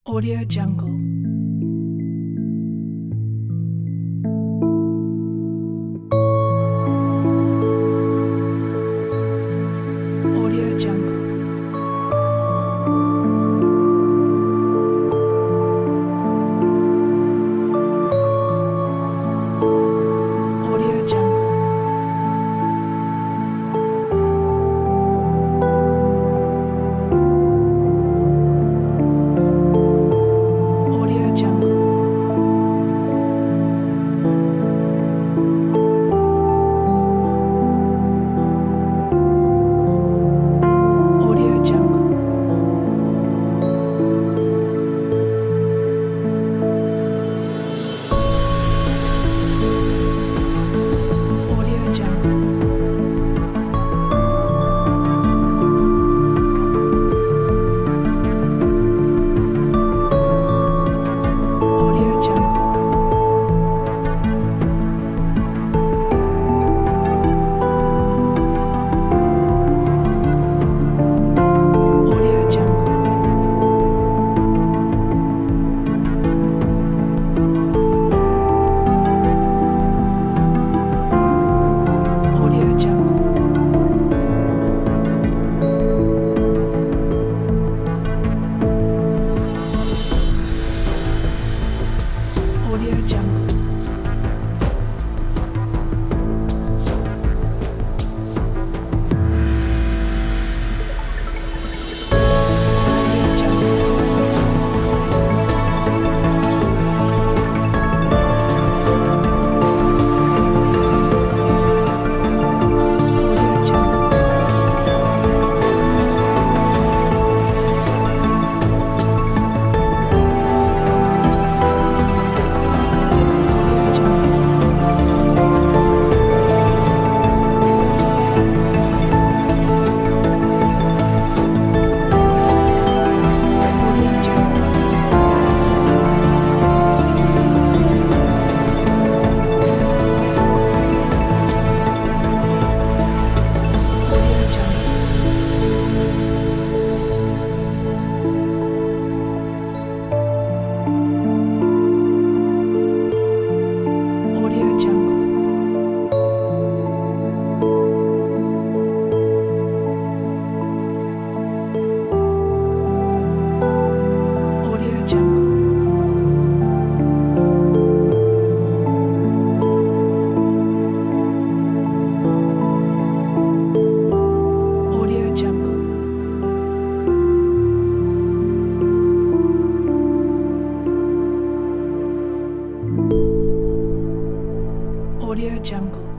Audio Jungle. Audio Jungle. Audio Jungle. Audio Jungle. Audio Jungle. Audio Jungle. Audio Jungle. Audio Jungle. Audio Jungle. Audio Jungle. Audio Jungle. Audio Jungle. Audio Jungle. Audio Jungle. Audio Jungle. Audio Jungle. Audio Jungle. Audio Jungle. Audio Jungle.